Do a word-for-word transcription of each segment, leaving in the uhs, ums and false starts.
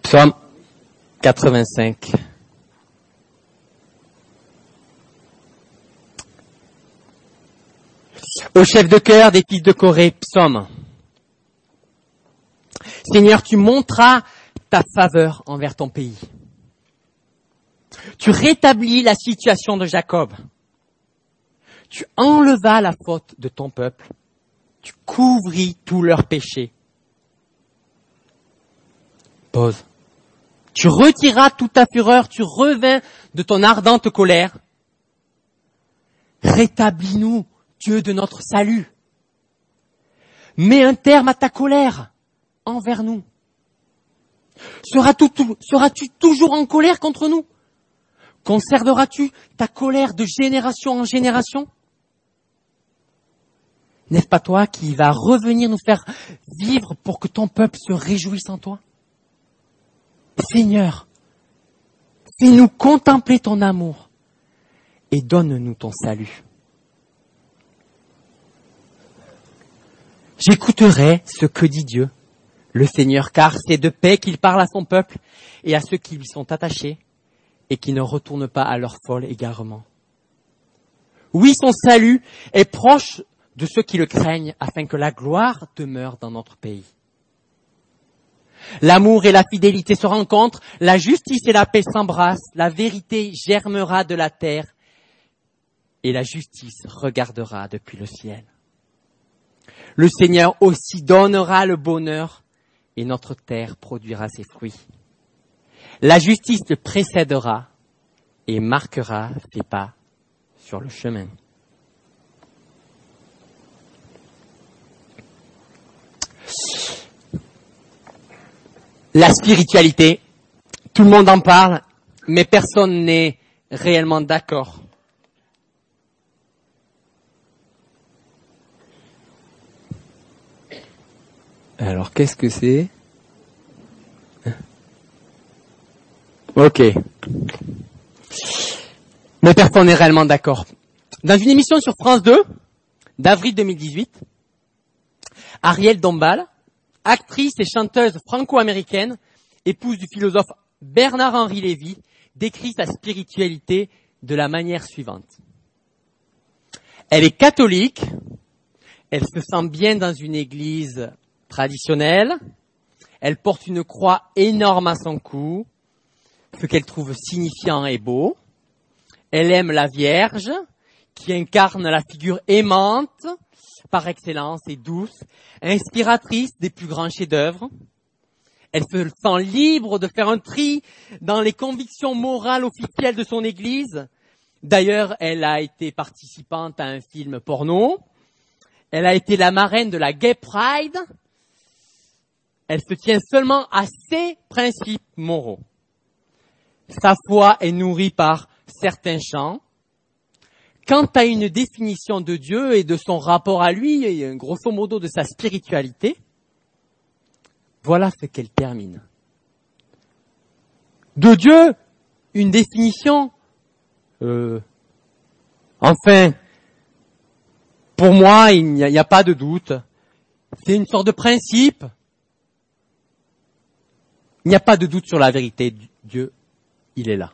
Psaume quatre-vingt-cinq. Au chef de chœur des fils de Corée, psaume. Seigneur, tu montras ta faveur envers ton pays. Tu rétablis la situation de Jacob. Tu enlevas la faute de ton peuple. Tu couvris tous leurs péchés. Pause. Tu retiras toute ta fureur, tu revins de ton ardente colère. Rétablis-nous, Dieu de notre salut. Mets un terme à ta colère envers nous. Seras-tu, seras-tu toujours en colère contre nous? Conserveras-tu ta colère de génération en génération? N'est-ce pas toi qui vas revenir nous faire vivre pour que ton peuple se réjouisse en toi? Seigneur, fais-nous contempler ton amour et donne-nous ton salut. J'écouterai ce que dit Dieu, le Seigneur, car c'est de paix qu'il parle à son peuple et à ceux qui lui sont attachés et qui ne retournent pas à leur folle égarement. Oui, son salut est proche de ceux qui le craignent, afin que la gloire demeure dans notre pays. L'amour et la fidélité se rencontrent, la justice et la paix s'embrassent, la vérité germera de la terre et la justice regardera depuis le ciel. Le Seigneur aussi donnera le bonheur et notre terre produira ses fruits. La justice le précédera et marquera ses pas sur le chemin. La spiritualité, tout le monde en parle, mais personne n'est réellement d'accord. Alors, qu'est-ce que c'est? Ok. Mais personne n'est réellement d'accord. Dans une émission sur France deux, d'avril deux mille dix-huit, Ariel Dombal, actrice et chanteuse franco-américaine, épouse du philosophe Bernard-Henri Lévy, décrit sa spiritualité de la manière suivante. Elle est catholique, elle se sent bien dans une église traditionnelle, elle porte une croix énorme à son cou, ce qu'elle trouve signifiant et beau. Elle aime la Vierge, qui incarne la figure aimante, par excellence et douce, inspiratrice des plus grands chefs-d'œuvre. Elle se sent libre de faire un tri dans les convictions morales officielles de son Église. D'ailleurs, elle a été participante à un film porno. Elle a été la marraine de la Gay Pride. Elle se tient seulement à ses principes moraux. Sa foi est nourrie par certains chants. Quant à une définition de Dieu et de son rapport à lui, et grosso modo de sa spiritualité, voilà ce qu'elle termine. De Dieu, une définition, euh, enfin, pour moi, il n'y a, il n'y a pas de doute. C'est une sorte de principe. Il n'y a pas de doute sur la vérité. Dieu, il est là.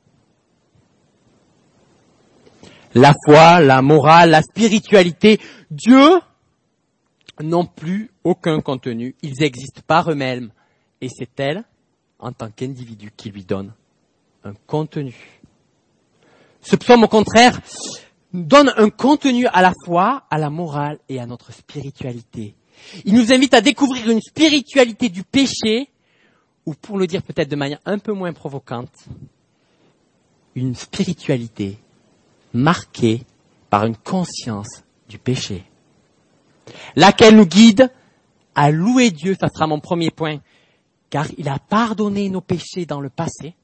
La foi, la morale, la spiritualité, Dieu n'ont plus aucun contenu. Ils existent par eux-mêmes. Et c'est elle, en tant qu'individu, qui lui donne un contenu. Ce psaume, au contraire, donne un contenu à la foi, à la morale et à notre spiritualité. Il nous invite à découvrir une spiritualité du péché, ou pour le dire peut-être de manière un peu moins provocante, une spiritualité marquée par une conscience du péché, laquelle nous guide à louer Dieu, ça sera mon premier point, car il a pardonné nos péchés dans le passé,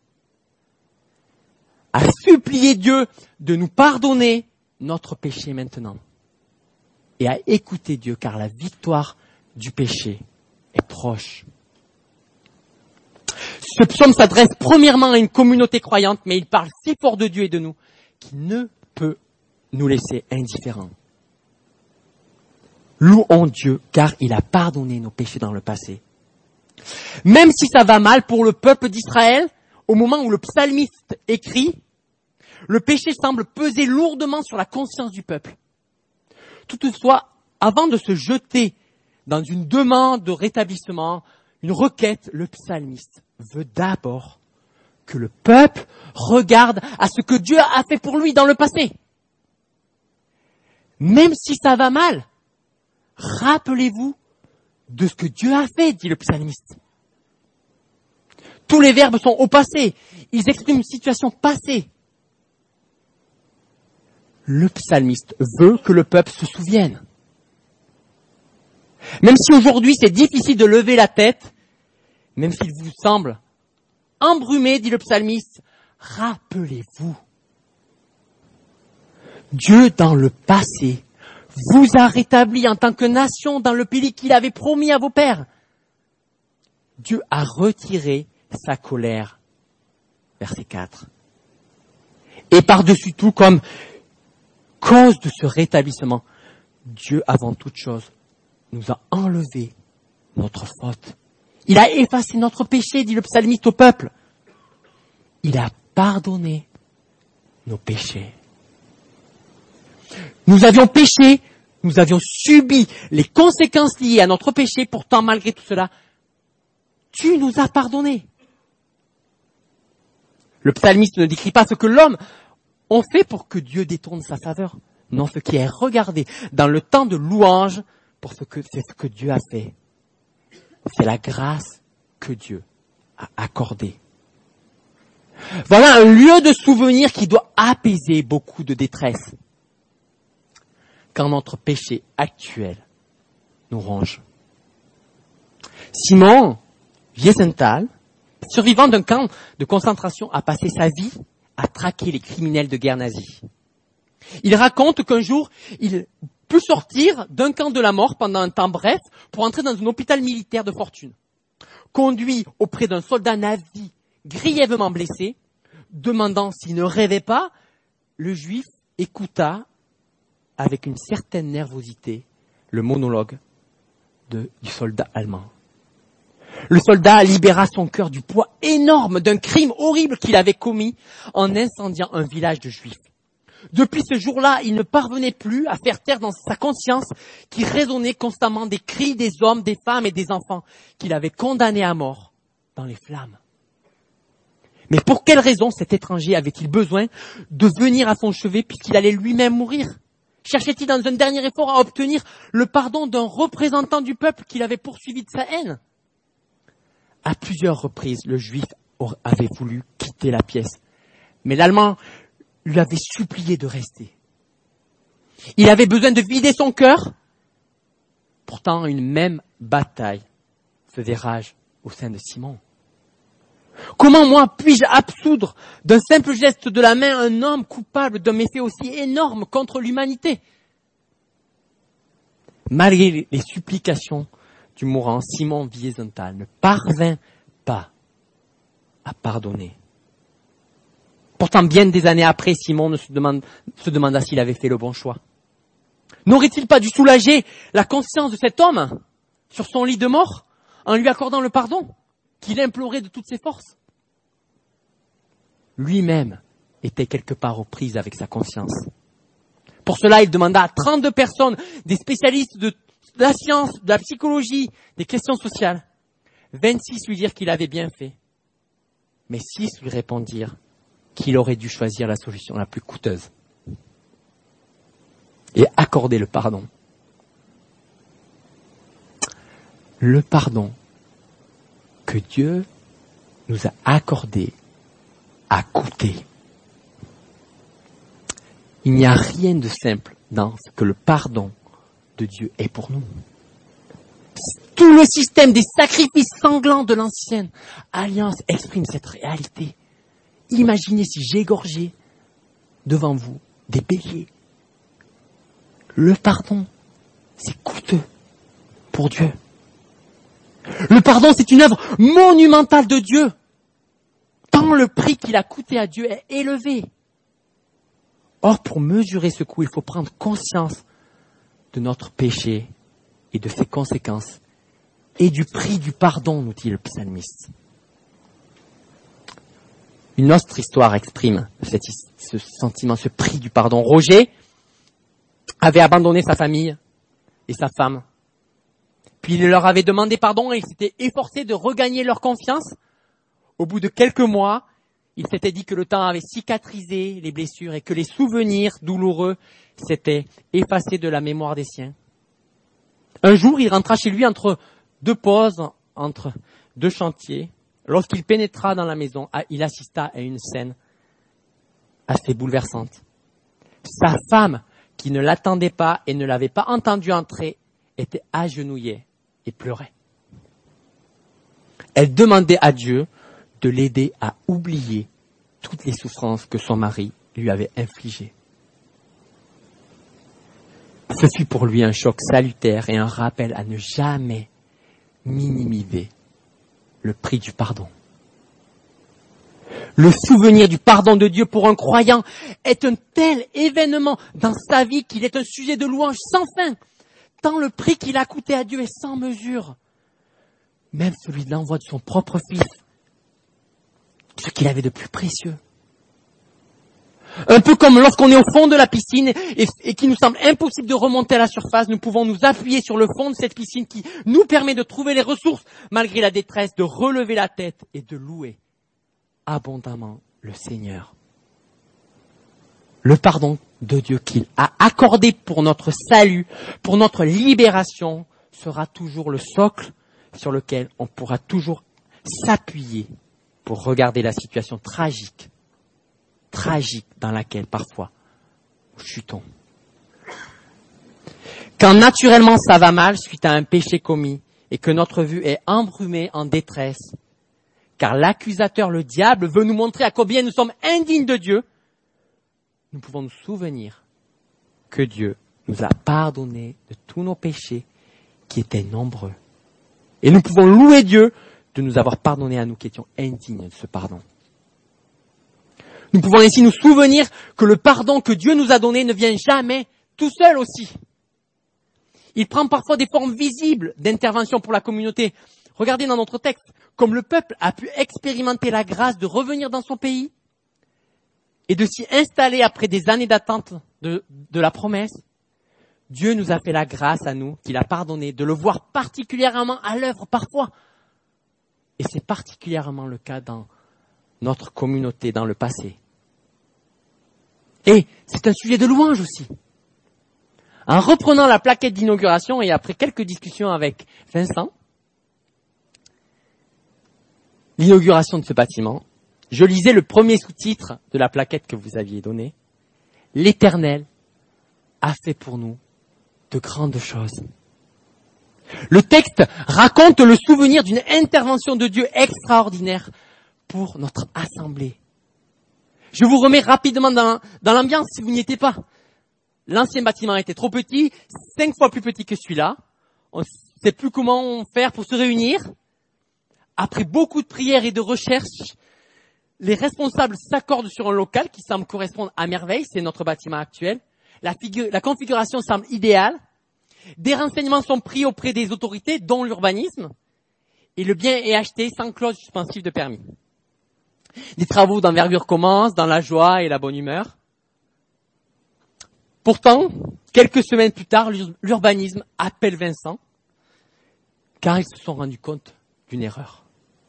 à supplier Dieu de nous pardonner notre péché maintenant, et à écouter Dieu, car la victoire du péché est proche. Ce psaume s'adresse premièrement à une communauté croyante, mais il parle si fort de Dieu et de nous qu'il ne peut nous laisser indifférents. Louons Dieu, car il a pardonné nos péchés dans le passé. Même si ça va mal pour le peuple d'Israël, au moment où le psalmiste écrit, le péché semble peser lourdement sur la conscience du peuple. Toutefois, avant de se jeter dans une demande de rétablissement, une requête, le psalmiste veut d'abord que le peuple regarde à ce que Dieu a fait pour lui dans le passé. Même si ça va mal, rappelez-vous de ce que Dieu a fait, dit le psalmiste. Tous les verbes sont au passé. Ils expriment une situation passée. Le psalmiste veut que le peuple se souvienne. Même si aujourd'hui c'est difficile de lever la tête, même s'il vous semble embrumé, dit le psalmiste, rappelez-vous. Dieu, dans le passé, vous a rétabli en tant que nation dans le pays qu'il avait promis à vos pères. Dieu a retiré sa colère. Verset quatre. Et par-dessus tout, comme cause de ce rétablissement, Dieu, avant toute chose, nous a enlevé notre faute. Il a effacé notre péché, dit le psalmiste au peuple. Il a pardonné nos péchés. Nous avions péché, nous avions subi les conséquences liées à notre péché, pourtant malgré tout cela, tu nous as pardonné. Le psalmiste ne décrit pas ce que l'homme a fait pour que Dieu détourne sa faveur. Non, ce qui est regardé dans le temps de louange, pour ce que c'est ce que Dieu a fait. C'est la grâce que Dieu a accordée. Voilà un lieu de souvenir qui doit apaiser beaucoup de détresse quand notre péché actuel nous ronge. Simon Wiesenthal, survivant d'un camp de concentration, a passé sa vie à traquer les criminels de guerre nazis. Il raconte qu'un jour, il put sortir d'un camp de la mort pendant un temps bref pour entrer dans un hôpital militaire de fortune. Conduit auprès d'un soldat nazi grièvement blessé, demandant s'il ne rêvait pas, le juif écouta avec une certaine nervosité le monologue de, du soldat allemand. Le soldat libéra son cœur du poids énorme d'un crime horrible qu'il avait commis en incendiant un village de juifs. Depuis ce jour-là, il ne parvenait plus à faire taire dans sa conscience qui résonnait constamment des cris des hommes, des femmes et des enfants qu'il avait condamnés à mort dans les flammes. Mais pour quelle raison cet étranger avait-il besoin de venir à son chevet puisqu'il allait lui-même mourir? Cherchait-il dans un dernier effort à obtenir le pardon d'un représentant du peuple qu'il avait poursuivi de sa haine? À plusieurs reprises, le juif avait voulu quitter la pièce, mais l'Allemand lui avait supplié de rester. Il avait besoin de vider son cœur. Pourtant, une même bataille faisait rage au sein de Simon. Comment, moi, puis-je absoudre d'un simple geste de la main un homme coupable d'un méfait aussi énorme contre l'humanité? Malgré les supplications du mourant, Simon Wiesenthal ne parvint pas à pardonner. Pourtant, bien des années après, Simon ne se, demande, se demanda s'il avait fait le bon choix. N'aurait-il pas dû soulager la conscience de cet homme sur son lit de mort en lui accordant le pardon qu'il implorait de toutes ses forces? Lui-même était quelque part aux prises avec sa conscience. Pour cela, il demanda à trente-deux personnes, des spécialistes de la science, de la psychologie, des questions sociales. vingt-six lui dirent qu'il avait bien fait, mais six lui répondirent qu'il aurait dû choisir la solution la plus coûteuse et accorder le pardon. Le pardon que Dieu nous a accordé a coûté. Il n'y a rien de simple dans ce que le pardon de Dieu est pour nous. Tout le système des sacrifices sanglants de l'ancienne alliance exprime cette réalité. Imaginez si j'égorgeais devant vous des béliers. Le pardon, c'est coûteux pour Dieu. Le pardon, c'est une œuvre monumentale de Dieu. Tant le prix qu'il a coûté à Dieu est élevé. Or, pour mesurer ce coût, il faut prendre conscience de notre péché et de ses conséquences et du prix du pardon, nous dit le psalmiste. Une autre histoire exprime cette, ce sentiment, ce prix du pardon. Roger avait abandonné sa famille et sa femme. Puis il leur avait demandé pardon et il s'était efforcé de regagner leur confiance. Au bout de quelques mois, il s'était dit que le temps avait cicatrisé les blessures et que les souvenirs douloureux s'étaient effacés de la mémoire des siens. Un jour, il rentra chez lui entre deux pauses, entre deux chantiers. Lorsqu'il pénétra dans la maison, il assista à une scène assez bouleversante. Sa femme, qui ne l'attendait pas et ne l'avait pas entendu entrer, était agenouillée et pleurait. Elle demandait à Dieu de l'aider à oublier toutes les souffrances que son mari lui avait infligées. Ce fut pour lui un choc salutaire et un rappel à ne jamais minimiser le prix du pardon. Le souvenir du pardon de Dieu pour un croyant est un tel événement dans sa vie qu'il est un sujet de louange sans fin, tant le prix qu'il a coûté à Dieu est sans mesure, même celui de l'envoi de son propre fils, ce qu'il avait de plus précieux. Un peu comme lorsqu'on est au fond de la piscine et, et qu'il nous semble impossible de remonter à la surface, nous pouvons nous appuyer sur le fond de cette piscine qui nous permet de trouver les ressources malgré la détresse, de relever la tête et de louer abondamment le Seigneur. Le pardon de Dieu qu'il a accordé pour notre salut, pour notre libération, sera toujours le socle sur lequel on pourra toujours s'appuyer pour regarder la situation tragique tragique dans laquelle parfois nous chutons. Quand naturellement ça va mal suite à un péché commis et que notre vue est embrumée en détresse, car l'accusateur, le diable, veut nous montrer à combien nous sommes indignes de Dieu, nous pouvons nous souvenir que Dieu nous a pardonné de tous nos péchés qui étaient nombreux. Et nous pouvons louer Dieu de nous avoir pardonné à nous qui étions indignes de ce pardon. Nous pouvons ainsi nous souvenir que le pardon que Dieu nous a donné ne vient jamais tout seul aussi. Il prend parfois des formes visibles d'intervention pour la communauté. Regardez dans notre texte, comme le peuple a pu expérimenter la grâce de revenir dans son pays et de s'y installer après des années d'attente de, de la promesse, Dieu nous a fait la grâce à nous, qu'il a pardonné, de le voir particulièrement à l'œuvre parfois. Et c'est particulièrement le cas dans notre communauté dans le passé. Et c'est un sujet de louange aussi. En reprenant la plaquette d'inauguration et après quelques discussions avec Vincent, l'inauguration de ce bâtiment, je lisais le premier sous-titre de la plaquette que vous aviez donnée. L'Éternel a fait pour nous de grandes choses. Le texte raconte le souvenir d'une intervention de Dieu extraordinaire pour notre assemblée. Je vous remets rapidement dans, dans l'ambiance si vous n'y étiez pas. L'ancien bâtiment était trop petit, cinq fois plus petit que celui-là. On ne sait plus comment faire pour se réunir. Après beaucoup de prières et de recherches, les responsables s'accordent sur un local qui semble correspondre à merveille. C'est notre bâtiment actuel. La, figu- la configuration semble idéale. Des renseignements sont pris auprès des autorités, dont l'urbanisme. Et le bien est acheté sans clause suspensive de permis. Des travaux d'envergure commencent dans la joie et la bonne humeur. Pourtant, quelques semaines plus tard, l'urbanisme appelle Vincent, car ils se sont rendus compte d'une erreur.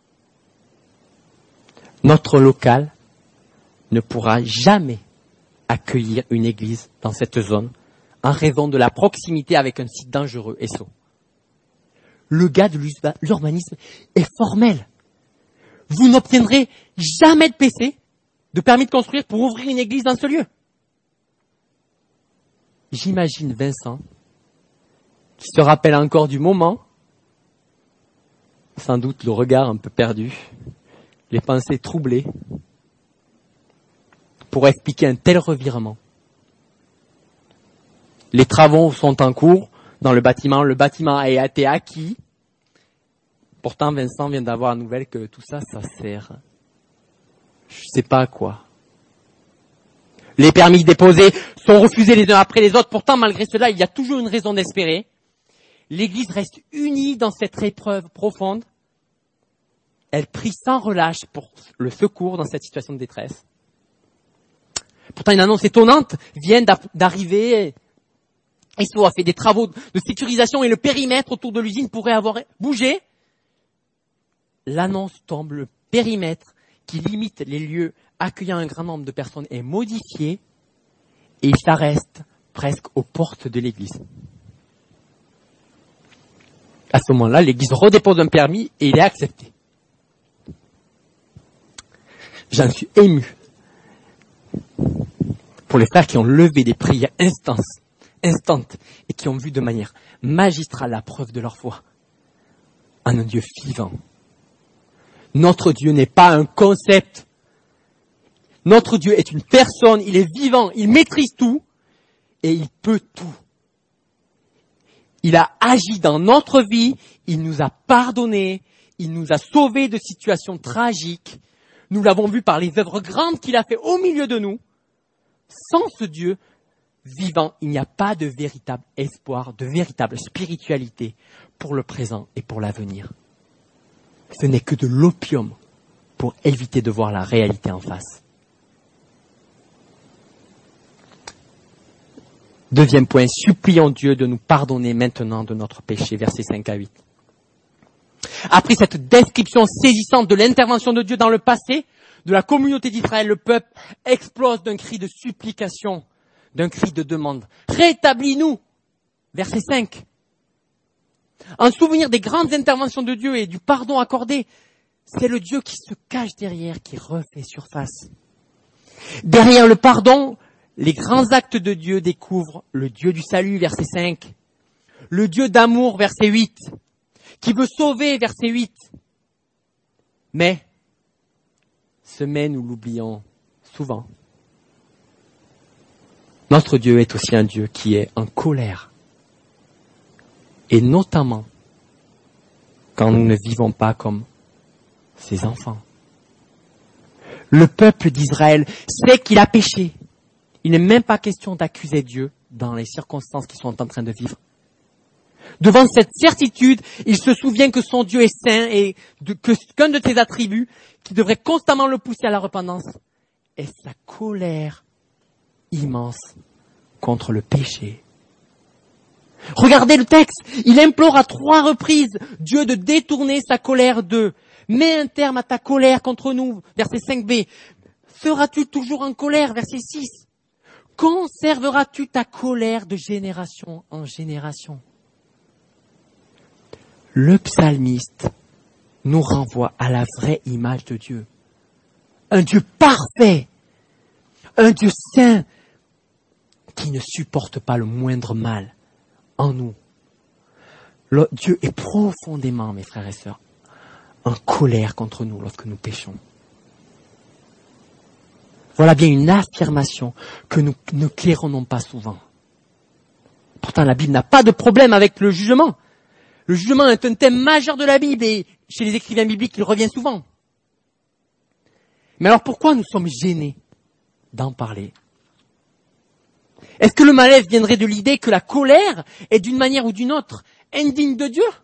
Notre local ne pourra jamais accueillir une église dans cette zone en raison de la proximité avec un site dangereux et saut. Le gars de l'urbanisme est formel. Vous n'obtiendrez jamais de P C, de permis de construire pour ouvrir une église dans ce lieu. J'imagine Vincent, qui se rappelle encore du moment, sans doute le regard un peu perdu, les pensées troublées, pour expliquer un tel revirement. Les travaux sont en cours dans le bâtiment, le bâtiment a été acquis. Pourtant, Vincent vient d'avoir la nouvelle que tout ça, ça sert. Je sais pas à quoi. Les permis déposés sont refusés les uns après les autres. Pourtant, malgré cela, il y a toujours une raison d'espérer. l'Église reste unie dans cette épreuve profonde. Elle prie sans relâche pour le secours dans cette situation de détresse. Pourtant, une annonce étonnante vient d'arriver. S O a fait des travaux de sécurisation et le périmètre autour de l'usine pourrait avoir bougé. L'annonce tombe, le périmètre qui limite les lieux accueillant un grand nombre de personnes est modifié et ça reste presque aux portes de l'église. À ce moment-là, l'église redépose un permis et il est accepté. J'en suis ému pour les frères qui ont levé des prières instantes, instantes et qui ont vu de manière magistrale la preuve de leur foi en un Dieu vivant. Notre Dieu n'est pas un concept. Notre Dieu est une personne, il est vivant, il maîtrise tout et il peut tout. Il a agi dans notre vie, il nous a pardonné, il nous a sauvés de situations tragiques. Nous l'avons vu par les œuvres grandes qu'il a fait au milieu de nous. Sans ce Dieu vivant, il n'y a pas de véritable espoir, de véritable spiritualité pour le présent et pour l'avenir. Ce n'est que de l'opium pour éviter de voir la réalité en face. Deuxième point, supplions Dieu de nous pardonner maintenant de notre péché, versets cinq à huit. Après cette description saisissante de l'intervention de Dieu dans le passé, de la communauté d'Israël, le peuple explose d'un cri de supplication, d'un cri de demande. Rétablis-nous, verset cinq. En souvenir des grandes interventions de Dieu et du pardon accordé, c'est le Dieu qui se cache derrière, qui refait surface. Derrière le pardon, les grands actes de Dieu découvrent le Dieu du salut, verset cinq. Le Dieu d'amour, verset huit. Qui veut sauver, verset huit. Mais, ce mais nous l'oublions souvent. Notre Dieu est aussi un Dieu qui est en colère. Et notamment, quand nous ne vivons pas comme ses enfants. Le peuple d'Israël sait qu'il a péché. Il n'est même pas question d'accuser Dieu dans les circonstances qu'ils sont en train de vivre. Devant cette certitude, il se souvient que son Dieu est saint et de, que, qu'un de ses attributs, qui devrait constamment le pousser à la repentance, est sa colère immense contre le péché. Regardez le texte, il implore à trois reprises Dieu de détourner sa colère d'eux. Mets un terme à ta colère contre nous, verset cinq b. Seras-tu toujours en colère, verset six. Conserveras-tu ta colère de génération en génération? Le psalmiste nous renvoie à la vraie image de Dieu. Un Dieu parfait, un Dieu saint qui ne supporte pas le moindre mal en nous. Le Dieu est profondément, mes frères et sœurs, en colère contre nous lorsque nous péchons. Voilà bien une affirmation que nous ne claironnons pas souvent. Pourtant, la Bible n'a pas de problème avec le jugement. Le jugement est un thème majeur de la Bible et chez les écrivains bibliques, il revient souvent. Mais alors pourquoi nous sommes gênés d'en parler? Est-ce que le malaise viendrait de l'idée que la colère est d'une manière ou d'une autre indigne de Dieu?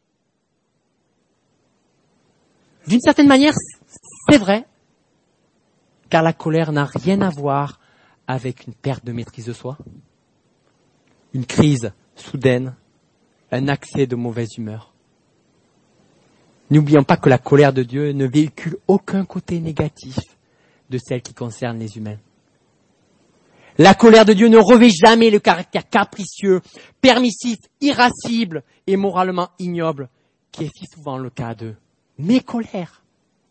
D'une certaine manière, c'est vrai, car la colère n'a rien à voir avec une perte de maîtrise de soi, une crise soudaine, un accès de mauvaise humeur. N'oublions pas que la colère de Dieu ne véhicule aucun côté négatif de celle qui concerne les humains. La colère de Dieu ne revêt jamais le caractère capricieux, permissif, irascible et moralement ignoble, qui est si souvent le cas de mes colères.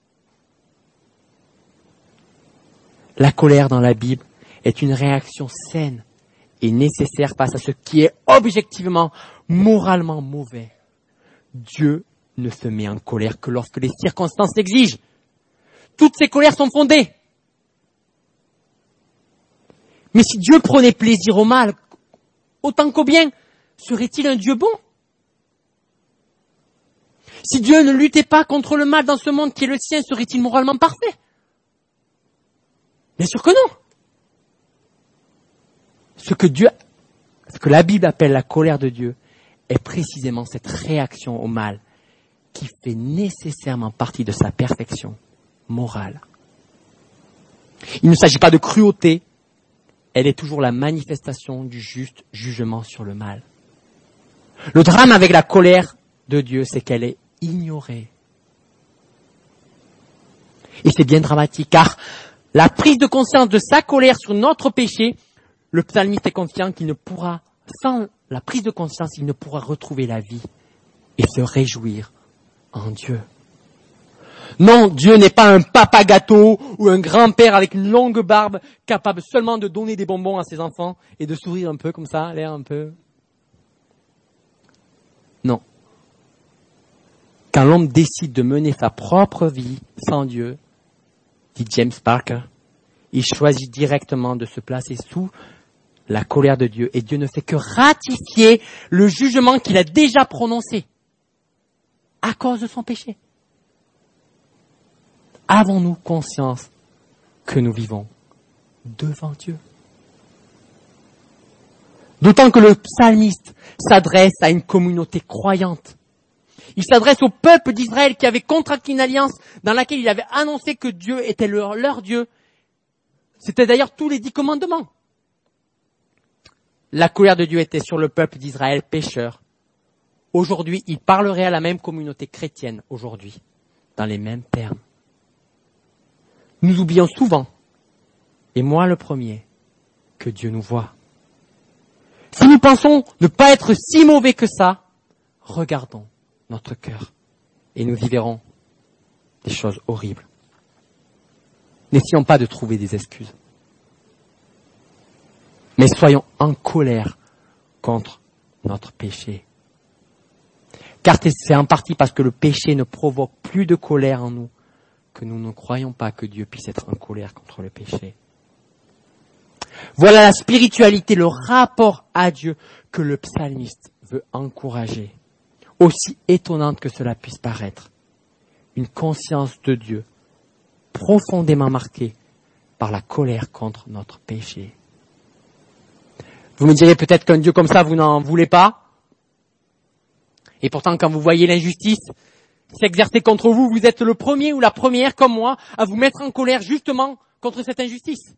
La colère dans la Bible est une réaction saine et nécessaire face à ce qui est objectivement, moralement mauvais. Dieu ne se met en colère que lorsque les circonstances l'exigent. Toutes ces colères sont fondées. Mais si Dieu prenait plaisir au mal, autant qu'au bien, serait-il un Dieu bon? Si Dieu ne luttait pas contre le mal dans ce monde qui est le sien, serait-il moralement parfait? Bien sûr que non. Ce que Dieu, ce que la Bible appelle la colère de Dieu, est précisément cette réaction au mal qui fait nécessairement partie de sa perfection morale. Il ne s'agit pas de cruauté, elle est toujours la manifestation du juste jugement sur le mal. Le drame avec la colère de Dieu, c'est qu'elle est ignorée. Et c'est bien dramatique, car la prise de conscience de sa colère sur notre péché, le psalmiste est conscient qu'il ne pourra, sans la prise de conscience, il ne pourra retrouver la vie et se réjouir en Dieu. Non, Dieu n'est pas un papa gâteau ou un grand-père avec une longue barbe capable seulement de donner des bonbons à ses enfants et de sourire un peu comme ça, l'air un peu. Non. Quand l'homme décide de mener sa propre vie sans Dieu, dit James Parker, il choisit directement de se placer sous la colère de Dieu. Et Dieu ne fait que ratifier le jugement qu'il a déjà prononcé à cause de son péché. Avons-nous conscience que nous vivons devant Dieu? D'autant que le psalmiste s'adresse à une communauté croyante. Il s'adresse au peuple d'Israël qui avait contracté une alliance dans laquelle il avait annoncé que Dieu était leur, leur Dieu. C'était d'ailleurs tous les dix commandements. La colère de Dieu était sur le peuple d'Israël pécheur. Aujourd'hui, il parlerait à la même communauté chrétienne aujourd'hui, dans les mêmes termes. Nous oublions souvent, et moi le premier, que Dieu nous voit. Si nous pensons ne pas être si mauvais que ça, regardons notre cœur et nous y verrons des choses horribles. N'essayons pas de trouver des excuses, mais soyons en colère contre notre péché. Car c'est en partie parce que le péché ne provoque plus de colère en nous que nous ne croyons pas que Dieu puisse être en colère contre le péché. Voilà la spiritualité, le rapport à Dieu que le psalmiste veut encourager. Aussi étonnante que cela puisse paraître. Une conscience de Dieu profondément marquée par la colère contre notre péché. Vous me direz peut-être qu'un Dieu comme ça, vous n'en voulez pas. Et pourtant, quand vous voyez l'injustice s'exercer contre vous, vous êtes le premier ou la première, comme moi, à vous mettre en colère justement contre cette injustice.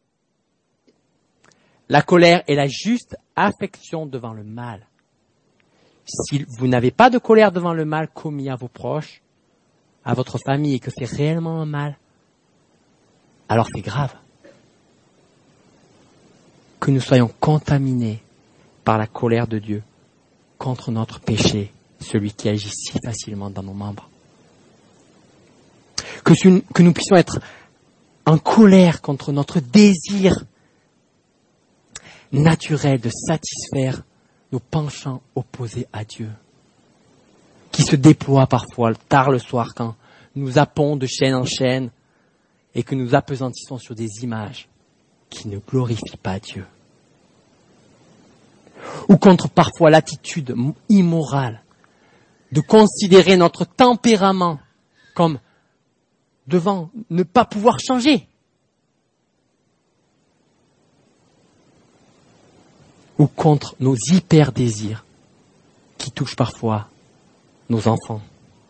La colère est la juste affection devant le mal. Si vous n'avez pas de colère devant le mal commis à vos proches, à votre famille, et que c'est réellement un mal, alors c'est grave. Que nous soyons contaminés par la colère de Dieu contre notre péché, celui qui agit si facilement dans nos membres. Que, que nous puissions être en colère contre notre désir naturel de satisfaire nos penchants opposés à Dieu, qui se déploient parfois tard le soir quand nous zappons de chaîne en chaîne et que nous appesantissons sur des images qui ne glorifient pas Dieu. Ou contre parfois l'attitude immorale de considérer notre tempérament comme devant ne pas pouvoir changer. Ou contre nos hyper-désirs qui touchent parfois nos enfants.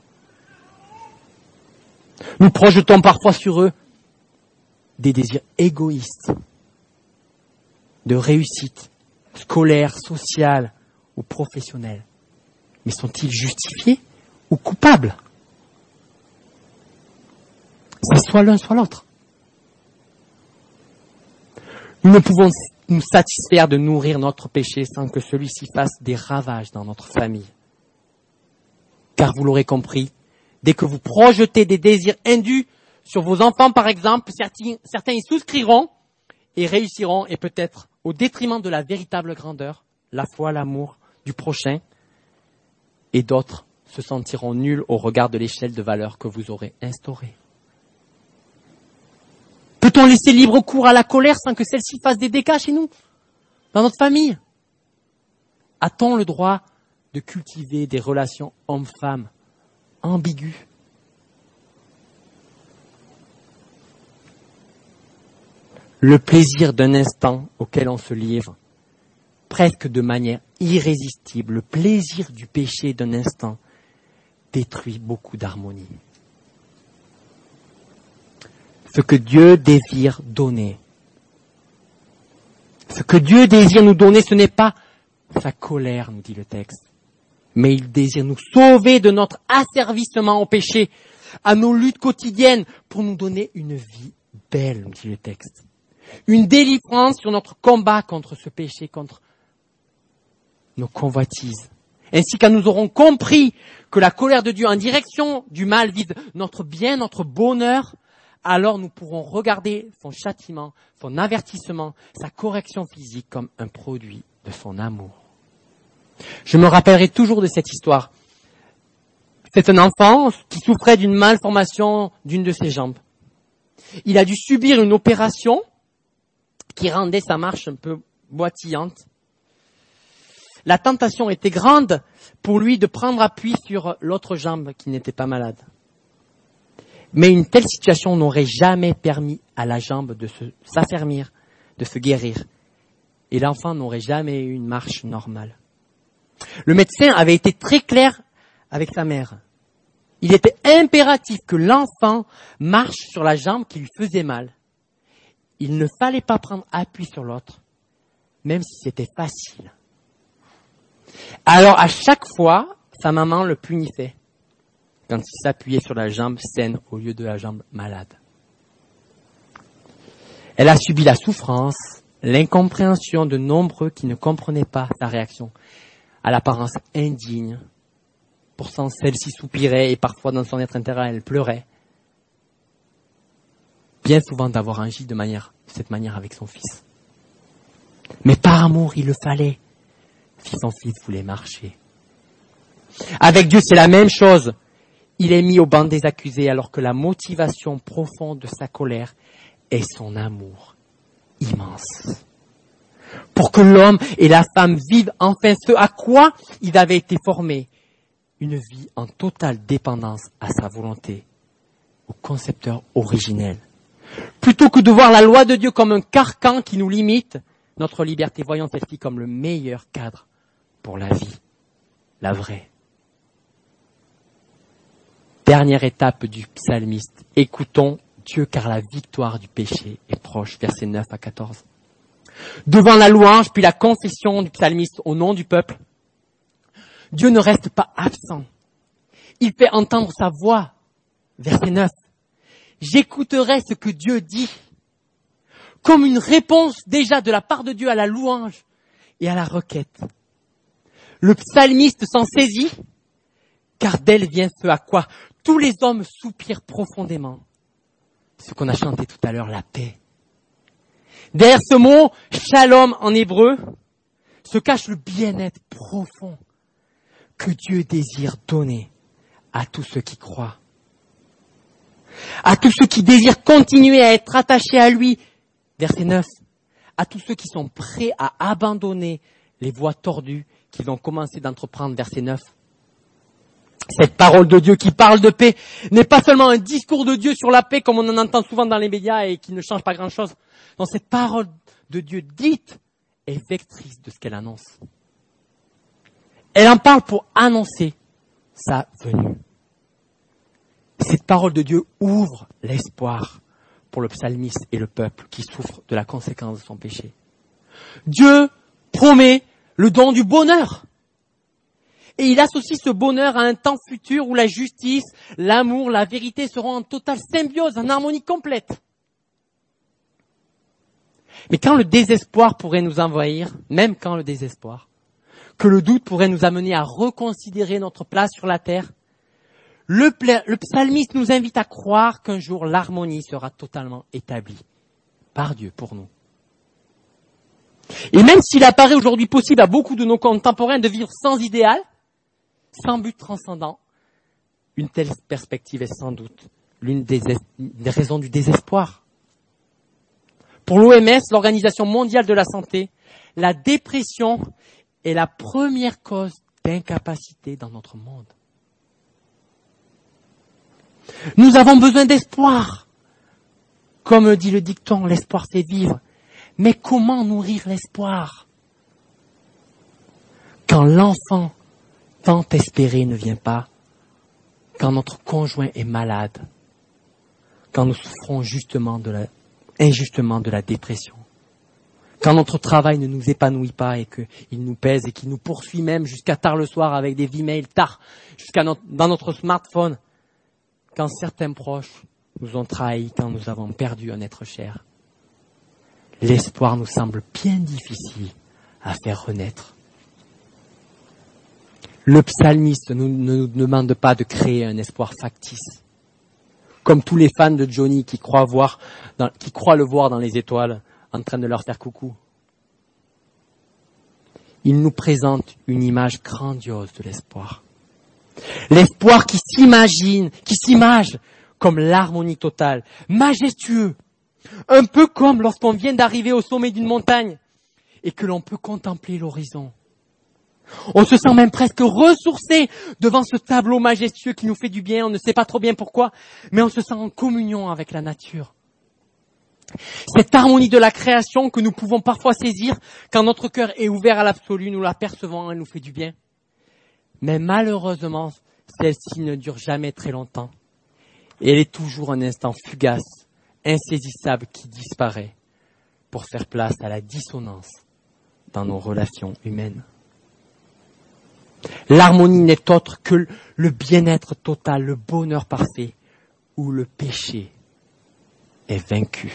Nous projetons parfois sur eux des désirs égoïstes, de réussite, scolaire, sociale ou professionnelle. Mais sont-ils justifiés ou coupables? C'est soit l'un, soit l'autre. Nous ne pouvons nous satisfaire de nourrir notre péché sans que celui-ci fasse des ravages dans notre famille. Car vous l'aurez compris, dès que vous projetez des désirs indus sur vos enfants, par exemple, certains, certains y souscriront et réussiront, et peut-être au détriment de la véritable grandeur, la foi, l'amour du prochain, et d'autres se sentiront nuls au regard de l'échelle de valeurs que vous aurez instaurée. Peut-on laisser libre cours à la colère sans que celle-ci fasse des dégâts chez nous, dans notre famille? A-t-on le droit de cultiver des relations homme-femme ambiguës? Le plaisir d'un instant auquel on se livre, presque de manière irrésistible, le plaisir du péché d'un instant détruit beaucoup d'harmonie. Ce que Dieu désire donner, ce que Dieu désire nous donner, ce n'est pas sa colère, nous dit le texte, mais il désire nous sauver de notre asservissement au péché, à nos luttes quotidiennes, pour nous donner une vie belle, nous dit le texte. Une délivrance sur notre combat contre ce péché, contre nos convoitises. Ainsi, quand nous aurons compris que la colère de Dieu en direction du mal vise notre bien, notre bonheur, alors nous pourrons regarder son châtiment, son avertissement, sa correction physique comme un produit de son amour. Je me rappellerai toujours de cette histoire. C'est un enfant qui souffrait d'une malformation d'une de ses jambes. Il a dû subir une opération qui rendait sa marche un peu boitillante. La tentation était grande pour lui de prendre appui sur l'autre jambe qui n'était pas malade. Mais une telle situation n'aurait jamais permis à la jambe de se, s'affermir, de se guérir. Et l'enfant n'aurait jamais eu une marche normale. Le médecin avait été très clair avec sa mère. Il était impératif que l'enfant marche sur la jambe qui lui faisait mal. Il ne fallait pas prendre appui sur l'autre, même si c'était facile. Alors à chaque fois, sa maman le punissait quand il s'appuyait sur la jambe saine au lieu de la jambe malade. Elle a subi la souffrance, l'incompréhension de nombreux qui ne comprenaient pas sa réaction à l'apparence indigne. Pourtant, celle-ci soupirait et parfois dans son être intérieur, elle pleurait. Bien souvent d'avoir agi de manière, de cette manière avec son fils. Mais par amour, il le fallait. Si son fils voulait marcher. Avec Dieu, c'est la même chose. Il est mis au banc des accusés alors que la motivation profonde de sa colère est son amour immense. Pour que l'homme et la femme vivent enfin ce à quoi ils avaient été formés. Une vie en totale dépendance à sa volonté, au concepteur originel. Plutôt que de voir la loi de Dieu comme un carcan qui nous limite, notre liberté, voyons celle-ci comme le meilleur cadre pour la vie, la vraie. Dernière étape du psalmiste. Écoutons Dieu car la victoire du péché est proche. Versets neuf à quatorze. Devant la louange puis la confession du psalmiste au nom du peuple, Dieu ne reste pas absent. Il fait entendre sa voix. Verset neuf. J'écouterai ce que Dieu dit. Comme une réponse déjà de la part de Dieu à la louange et à la requête. Le psalmiste s'en saisit, car d'elle vient ce à quoi tous les hommes soupirent profondément. Ce qu'on a chanté tout à l'heure, la paix. Derrière ce mot, shalom en hébreu, se cache le bien-être profond que Dieu désire donner à tous ceux qui croient. À tous ceux qui désirent continuer à être attachés à lui. Verset neuf. À tous ceux qui sont prêts à abandonner les voies tordues qu'ils ont commencé d'entreprendre. Verset neuf. Cette parole de Dieu qui parle de paix n'est pas seulement un discours de Dieu sur la paix comme on en entend souvent dans les médias et qui ne change pas grand-chose. Non, cette parole de Dieu dite est vectrice de ce qu'elle annonce. Elle en parle pour annoncer sa venue. Cette parole de Dieu ouvre l'espoir pour le psalmiste et le peuple qui souffrent de la conséquence de son péché. Dieu promet le don du bonheur. Et il associe ce bonheur à un temps futur où la justice, l'amour, la vérité seront en totale symbiose, en harmonie complète. Mais quand le désespoir pourrait nous envahir, même quand le désespoir, que le doute pourrait nous amener à reconsidérer notre place sur la terre, le, pla- le psalmiste nous invite à croire qu'un jour l'harmonie sera totalement établie par Dieu pour nous. Et même s'il apparaît aujourd'hui possible à beaucoup de nos contemporains de vivre sans idéal, sans but transcendant, une telle perspective est sans doute l'une des, es- des raisons du désespoir. Pour l'O M S, l'Organisation mondiale de la santé, la dépression est la première cause d'incapacité dans notre monde. Nous avons besoin d'espoir. Comme dit le dicton, l'espoir fait vivre. Mais comment nourrir l'espoir ? Quand l'enfant tant espéré ne vient pas, quand notre conjoint est malade, quand nous souffrons justement de la, injustement de la dépression, quand notre travail ne nous épanouit pas et qu'il nous pèse et qu'il nous poursuit même jusqu'à tard le soir avec des emails tard, jusqu'à notre, dans notre smartphone, quand certains proches nous ont trahis, quand nous avons perdu un être cher, l'espoir nous semble bien difficile à faire renaître. Le psalmiste ne nous demande pas de créer un espoir factice, comme tous les fans de Johnny qui croient voir, dans, qui croient le voir dans les étoiles, en train de leur faire coucou. Il nous présente une image grandiose de l'espoir. L'espoir qui s'imagine, qui s'image comme l'harmonie totale, majestueux, un peu comme lorsqu'on vient d'arriver au sommet d'une montagne et que l'on peut contempler l'horizon. On se sent même presque ressourcé devant ce tableau majestueux qui nous fait du bien, on ne sait pas trop bien pourquoi, mais on se sent en communion avec la nature. Cette harmonie de la création que nous pouvons parfois saisir quand notre cœur est ouvert à l'absolu, nous l'apercevons, elle nous fait du bien. Mais malheureusement, celle-ci ne dure jamais très longtemps. Et elle est toujours un instant fugace, insaisissable qui disparaît pour faire place à la dissonance dans nos relations humaines. L'harmonie n'est autre que le bien-être total, le bonheur parfait, où le péché est vaincu.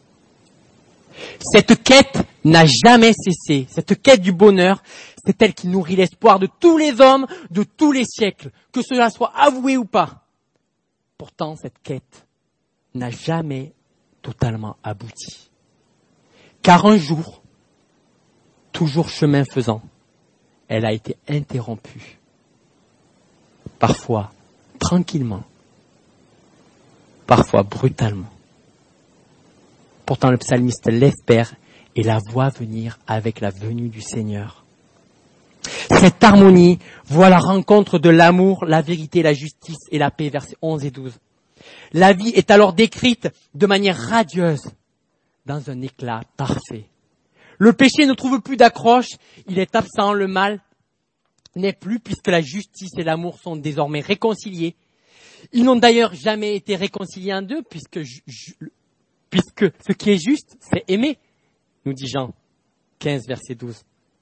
Cette quête n'a jamais cessé. Cette quête du bonheur, c'est elle qui nourrit l'espoir de tous les hommes, de tous les siècles, que cela soit avoué ou pas. Pourtant, cette quête n'a jamais totalement abouti. Car un jour, toujours chemin faisant, elle a été interrompue. Parfois tranquillement, parfois brutalement. Pourtant, le psalmiste l'espère et la voit venir avec la venue du Seigneur. Cette harmonie voit la rencontre de l'amour, la vérité, la justice et la paix, versets onze et douze. La vie est alors décrite de manière radieuse, dans un éclat parfait. Le péché ne trouve plus d'accroche, il est absent, le mal n'est plus, puisque la justice et l'amour sont désormais réconciliés. Ils n'ont d'ailleurs jamais été réconciliés en deux, puisque, puisque ce qui est juste, c'est aimer, nous dit Jean quinze, verset douze.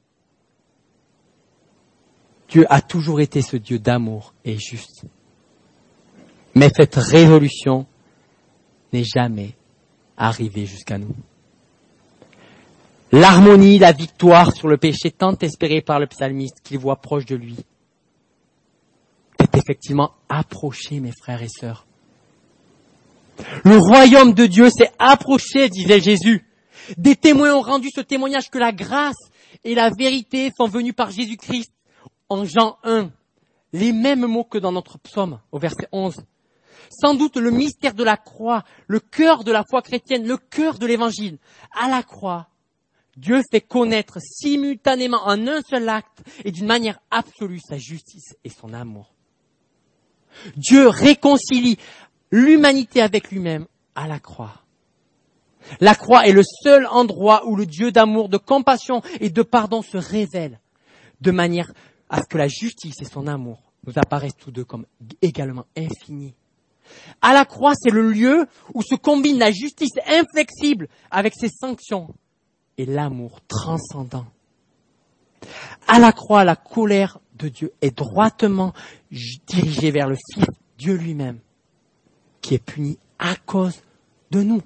Dieu a toujours été ce Dieu d'amour et juste. Mais cette résolution n'est jamais arrivée jusqu'à nous. L'harmonie, la victoire sur le péché tant espéré par le psalmiste qu'il voit proche de lui est effectivement approché, mes frères et sœurs. Le royaume de Dieu s'est approché, disait Jésus. Des témoins ont rendu ce témoignage que la grâce et la vérité sont venues par Jésus-Christ en Jean un. Les mêmes mots que dans notre psaume, au verset onze. Sans doute le mystère de la croix, le cœur de la foi chrétienne, le cœur de l'évangile. À la croix, Dieu fait connaître simultanément en un seul acte et d'une manière absolue sa justice et son amour. Dieu réconcilie l'humanité avec lui-même à la croix. La croix est le seul endroit où le Dieu d'amour, de compassion et de pardon se révèle, de manière à ce que la justice et son amour nous apparaissent tous deux comme également infinis. À la croix, c'est le lieu où se combine la justice inflexible avec ses sanctions et l'amour transcendant. À la croix, la colère de Dieu est droitement dirigée vers le Fils, Dieu lui-même, qui est puni à cause de nous.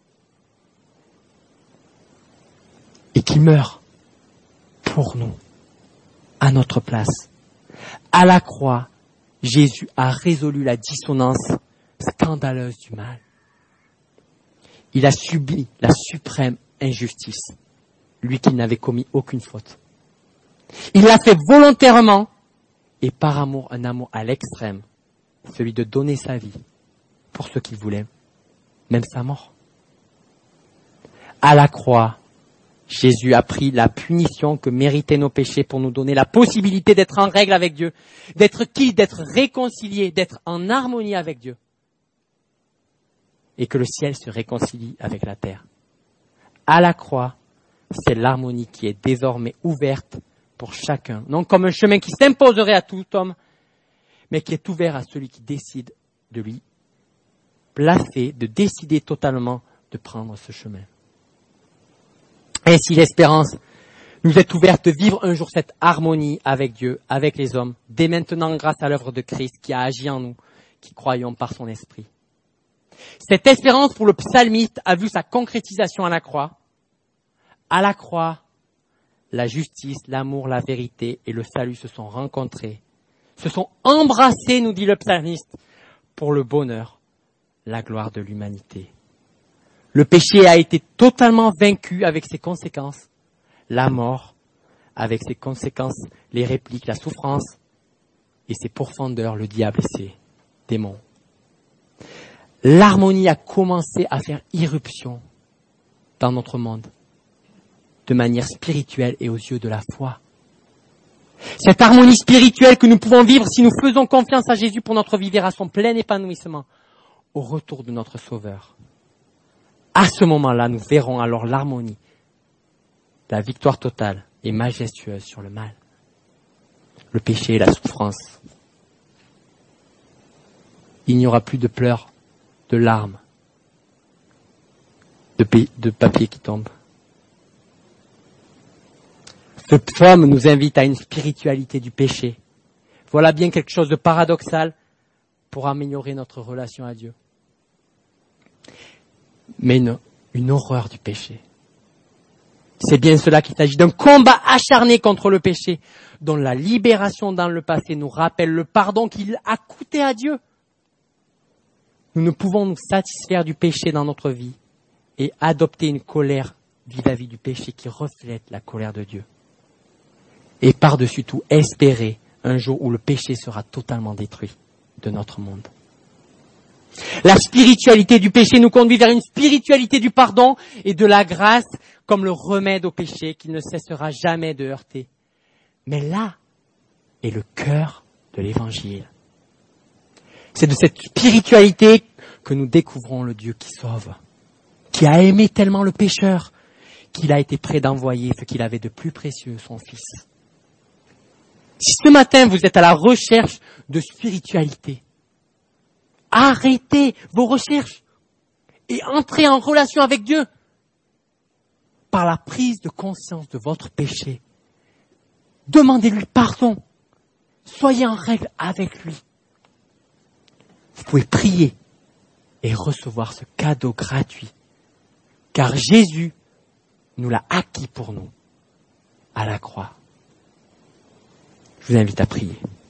Et qui meurt pour nous, à notre place. À la croix, Jésus a résolu la dissonance scandaleuse du mal. Il a subi la suprême injustice, lui qui n'avait commis aucune faute. Il l'a fait volontairement et par amour, un amour à l'extrême, celui de donner sa vie pour ce qu'il voulait, même sa mort. À la croix, Jésus a pris la punition que méritaient nos péchés pour nous donner la possibilité d'être en règle avec Dieu, d'être qui, d'être réconcilié, d'être en harmonie avec Dieu. Et que le ciel se réconcilie avec la terre. À la croix, c'est l'harmonie qui est désormais ouverte pour chacun, non comme un chemin qui s'imposerait à tout homme, mais qui est ouvert à celui qui décide de lui placer, de décider totalement de prendre ce chemin. Ainsi, l'espérance nous est ouverte de vivre un jour cette harmonie avec Dieu, avec les hommes, dès maintenant grâce à l'œuvre de Christ qui a agi en nous, qui croyons par son esprit. Cette espérance pour le psalmiste a vu sa concrétisation à la croix. À la croix, la justice, l'amour, la vérité et le salut se sont rencontrés, se sont embrassés, nous dit le psalmiste, pour le bonheur, la gloire de l'humanité. Le péché a été totalement vaincu avec ses conséquences, la mort avec ses conséquences, les répliques, la souffrance et ses pourfendeurs, le diable et ses démons. L'harmonie a commencé à faire irruption dans notre monde, de manière spirituelle et aux yeux de la foi. Cette harmonie spirituelle que nous pouvons vivre si nous faisons confiance à Jésus pour notre vie vers son plein épanouissement au retour de notre Sauveur. À ce moment-là, nous verrons alors l'harmonie, la victoire totale et majestueuse sur le mal, le péché et la souffrance. Il n'y aura plus de pleurs, de larmes, de, pa- de papier qui tombe. Ce psaume nous invite à une spiritualité du péché. Voilà bien quelque chose de paradoxal pour améliorer notre relation à Dieu. Mais une, une horreur du péché. C'est bien cela qu'il s'agit d'un combat acharné contre le péché, dont la libération dans le passé nous rappelle le pardon qu'il a coûté à Dieu. Nous ne pouvons nous satisfaire du péché dans notre vie et adopter une colère vis-à-vis du péché qui reflète la colère de Dieu. Et par-dessus tout, espérer un jour où le péché sera totalement détruit de notre monde. La spiritualité du péché nous conduit vers une spiritualité du pardon et de la grâce comme le remède au péché qui ne cessera jamais de heurter. Mais là est le cœur de l'évangile. C'est de cette spiritualité que nous découvrons le Dieu qui sauve, qui a aimé tellement le pécheur, qu'il a été prêt d'envoyer ce qu'il avait de plus précieux, son Fils. Si ce matin vous êtes à la recherche de spiritualité, arrêtez vos recherches et entrez en relation avec Dieu par la prise de conscience de votre péché. Demandez-lui pardon. Soyez en règle avec lui. Vous pouvez prier et recevoir ce cadeau gratuit, car Jésus nous l'a acquis pour nous à la croix. Je vous invite à prier.